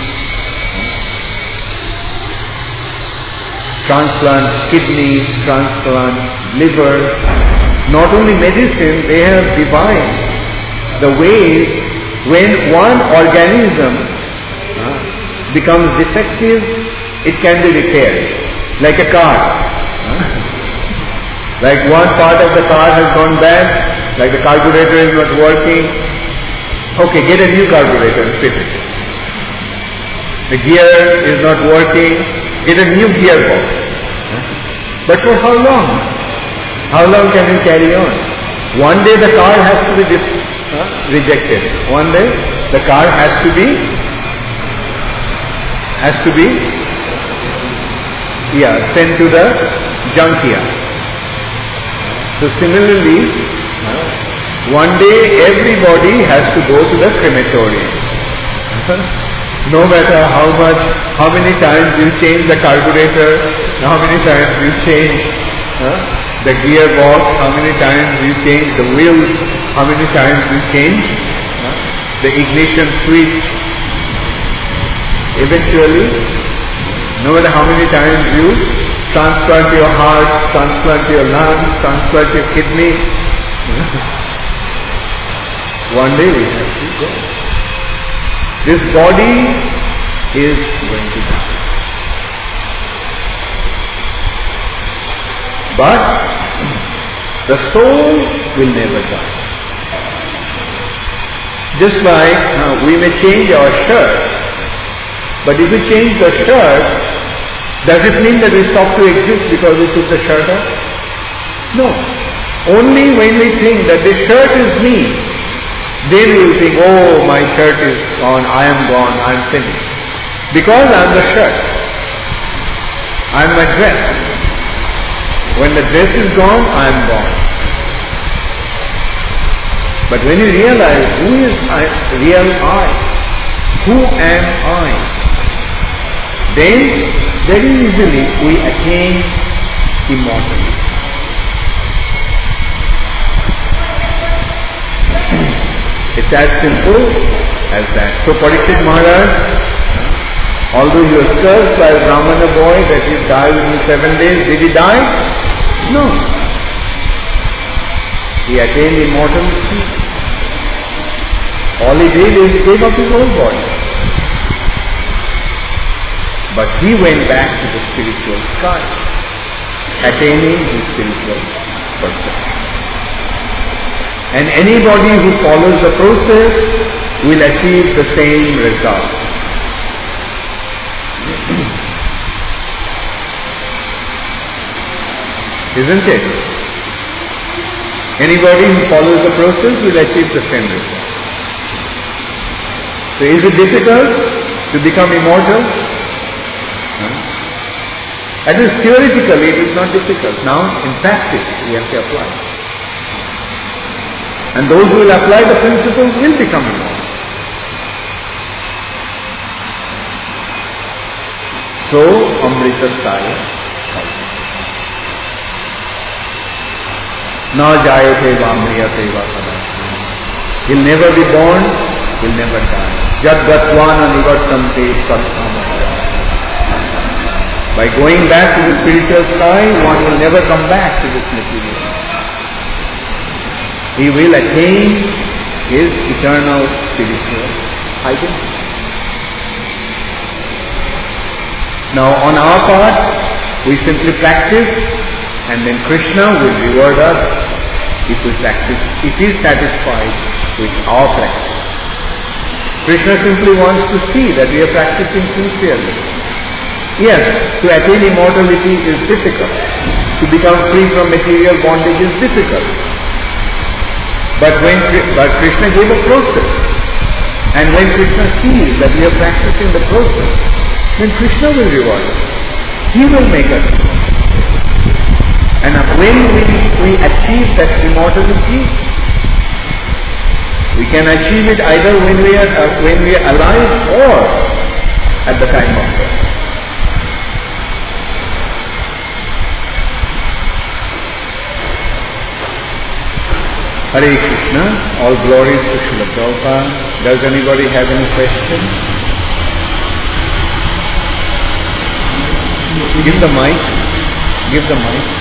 transplant kidneys, transplant liver. Not only medicine, they have divined the ways when one organism uh, becomes defective, it can be repaired. Like a car. Uh, like one part of the car has gone bad, like the carburetor is not working. Okay, get a new carburetor and fit it. The gear is not working, get a new gearbox. But for how long? How long can you carry on? One day the car has to be dis- uh, rejected. One day the car has to be, has to be, yeah, sent to the junkyard. So similarly, uh, one day everybody has to go to the crematorium. No matter how much, how many times you change the carburetor, how many times you change uh, the gearbox, how many times you change the wheels, how many times you change uh, the ignition switch. Eventually, no matter how many times you transplant your heart, transplant your lungs, transplant your kidney, one day we have to go. This body is going to die. But the soul will never die. Just like uh, we may change our shirt, but if we change the shirt, does it mean that we stop to exist because we took the shirt off? No. Only when we think that this shirt is me, then we will think, oh, my shirt is gone, I am gone, I am finished. Because I am the shirt. I am my dress. When the dress is gone, I am gone. But when you realize who is I, real I, who am I, then very easily we attain immortality. It's as simple as that. So Parikshit Maharaj, although he was cursed by a Brahmana boy that he died within seven days, did he die? No. He attained immortality. All he did is he gave up his whole body. But he went back to the spiritual sky, attaining his spiritual perfection. And anybody who follows the process will achieve the same result. Isn't it? Anybody who follows the process will achieve the same result. So is it difficult to become immortal? No. At least theoretically it is not difficult. Now in practice we have to apply. And those who will apply the principles will become immortal. So Amritasaya Na jayate va amriyate va sada. He'll never be born, he'll never die. Jad gatvana nivartante sattama. By going back to the spiritual sky, one will never come back to this material. He will attain his eternal spiritual identity. Now on our part, we simply practice, and then Krishna will reward us if we practice, if he is satisfied with our practice. Krishna simply wants to see that we are practicing sincerely. Yes, to attain immortality is difficult. To become free from material bondage is difficult. But when but Krishna gave a process. And when Krishna sees that we are practicing the process, then Krishna will reward us. He will make us. And when we, we achieve that immortality, we can achieve it either when we are uh, when we are alive or at the time of death. Hare Krishna, all glories to Srila Prabhupada. Does anybody have any questions? Give the mic. Give the mic.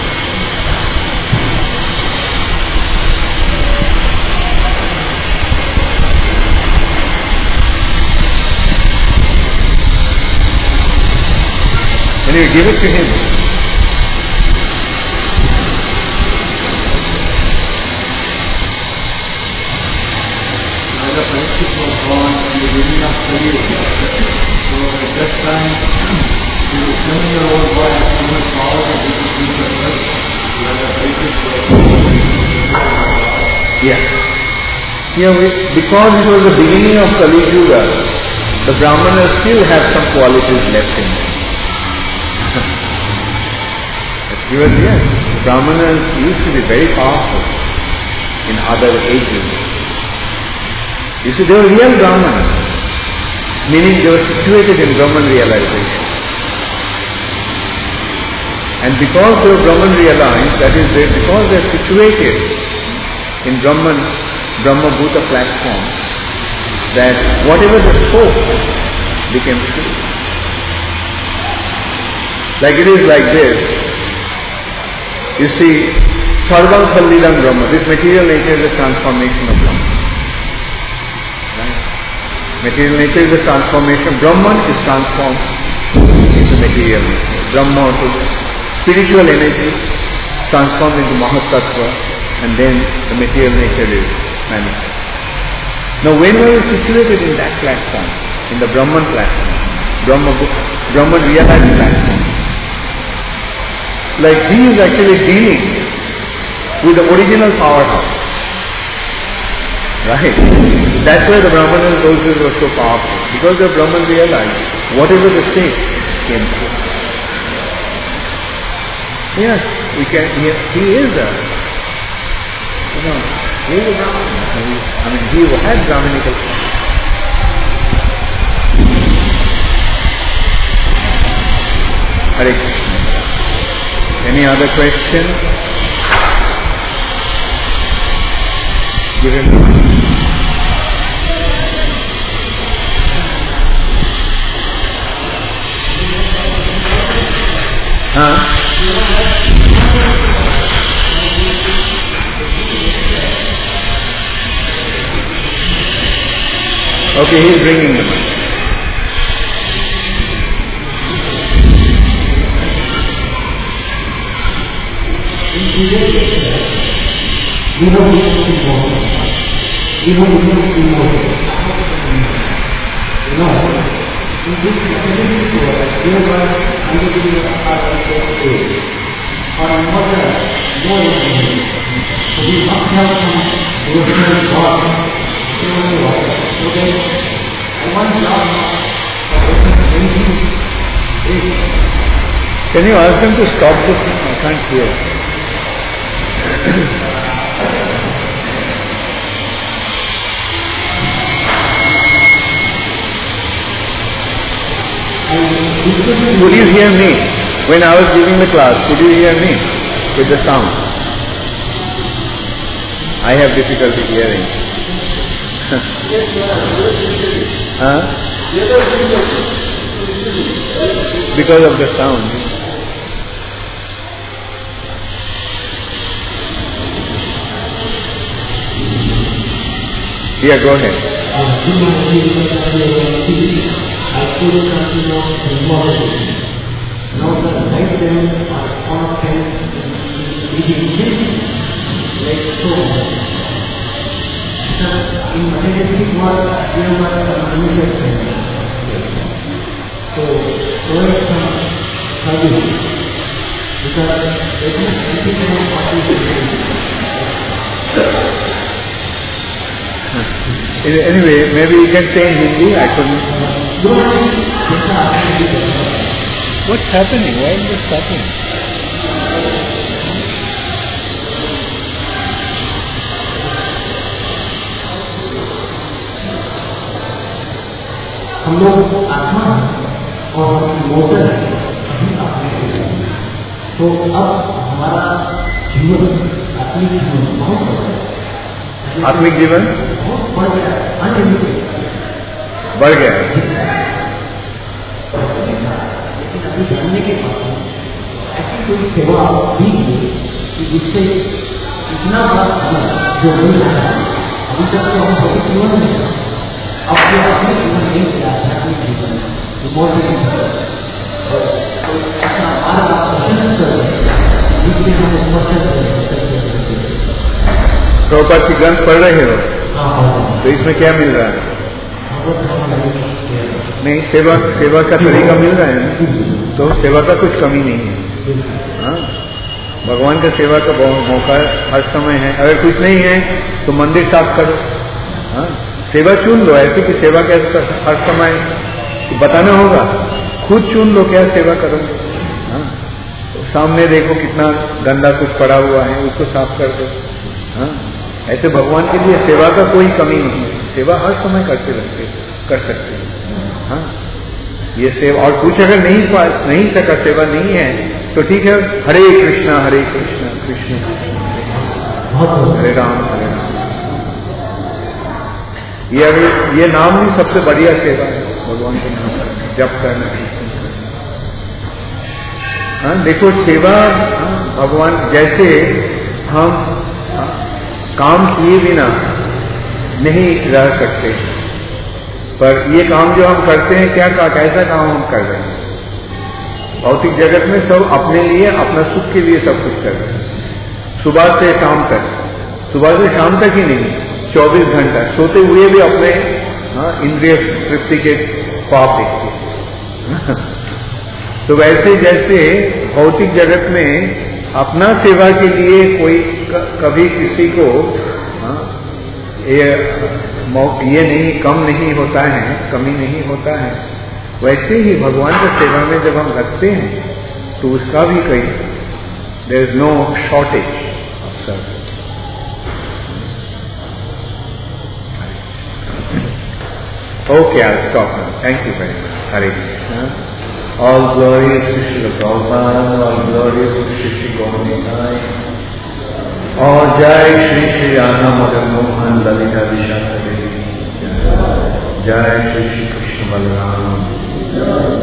Anyway, give it to him. The friendship was born in the beginning of Kali Yuga. So at that time, the seven-year-old boy had so much power that he could teach us well. Where the friendship was Yeah. Yeah, we, because it was the beginning of Kali Yuga, the Brahmanas still have some qualities left in them. Because yes, Brahmanas used to be very powerful in other ages. You see, they were real Brahmanas, meaning they were situated in Brahman realization. And because they were Brahman realized, that is, they, because they are situated in Brahman, Brahma Bhuta platform, that whatever they spoke became true. Like it is like this. You see, Sarvam Khalidam Brahma, this material nature is a transformation of Brahman. Right? Material nature is a transformation. Brahman is transformed into material nature. Brahma, spiritual energy, transformed into Mahatattva, and then the material nature is manifest. Now when we are situated in that platform, in the Brahman platform, Brahma, Brahman realized platform, like he is actually dealing with the original powerhouse. Right? That's why the Brahmanas also were so powerful. Because the Brahman realized whatever the state came through. Yes, we can, he, he is a, you know, he is a Brahman. I mean, he had Brahminical power. Hare Krishna. Any other question? Give him the mic. Huh? Okay, he's bringing the mic. Even if it's important, even if it's important, you know, in this specific world, there was undergoing a part of the state, or another, more than so we must have some devotional God, devotional God. So then, I want to ask anything is. Can you ask them to stop this? I can't hear. Could you hear me? When I was giving the class, could you hear me with the sound? I have difficulty hearing. Huh? Because of the sound. Yeah, go ahead. I couldn't continue involving. Now the right them are constant eating like so. In materialistic world, there was some limited things. So, there is some service because there is anything of participation. Anyway, maybe you can say in Hindi. I couldn't. What's happening? Why is this happening? हम लोग आत्मा और motor अभी अपने तो अब हमारा जीवन आत्मिक जीवन बहुत बढ़ गया। आत्मिक जीवन बहुत बढ़ गया, अनलिमिटेड बढ़ गया। लेकिन अभी जानने के बाद ऐसी कोई सेवा भी है कि जिससे इतना बड़ा धन जो मिल रहा है अभी तक तो हम भौतिक जीवन में अपने अपने जीवन नहीं किया आध्यात्मिक जीवन जो बहुत ही ऐसा हमारा प्रशंस कर जिससे हम स्पर्शन प्रभुपाद की ग्रंथ पढ़ रहे हो तो इसमें क्या मिल रहा है? नहीं, सेवा सेवा का तरीका मिल रहा है ना, तो सेवा का कुछ कमी नहीं है। हाँ, भगवान का सेवा का मौका हर समय है। अगर कुछ नहीं है तो मंदिर साफ करो। हाँ, सेवा चुन लो, ऐसी कि सेवा कैसे हर समय बताना होगा, खुद चुन लो क्या सेवा करोगे। हाँ, तो सामने देखो कितना गंदा कुछ पड़ा हुआ है, उसको साफ कर दो। हाँ, ऐसे भगवान के लिए सेवा का कोई कमी नहीं है, सेवा हर समय करते रहते कर सकते हैं। हाँ, ये सेवा और कुछ अगर नहीं नहीं सका, सेवा नहीं है तो ठीक है, हरे कृष्णा हरे कृष्णा कृष्ण हरे राम हरे राम, ये अगर ये नाम भी सबसे बढ़िया सेवा है, भगवान के नाम जप करना। हाँ, देखो सेवा, हाँ, भगवान जैसे हम काम किए बिना नहीं रह सकते, पर ये काम जो हम करते हैं क्या कैसा काम हम कर रहे हैं? भौतिक जगत में सब अपने लिए, अपना सुख के लिए सब कुछ कर रहे हैं, सुबह से शाम तक, सुबह से शाम तक ही नहीं, चौबीस घंटा सोते हुए भी अपने इंद्रिय तृप्ति के ख्वाब देखते। तो वैसे जैसे भौतिक जगत में अपना सेवा के लिए कोई कभी किसी को ये ये नहीं कम नहीं होता है, कमी नहीं होता है, वैसे ही भगवान की सेवा में जब हम लगते हैं तो उसका भी कोई there is no shortage of service. Okay, I stop now, thank you very much. Hare Krishna. All glories to Srila Prabhupada, all glories to Shri Shri Gaura, और जय श्री श्री राधा मदन मोहन ललिता विशाखा देवी, जय श्री श्री कृष्ण बलराम।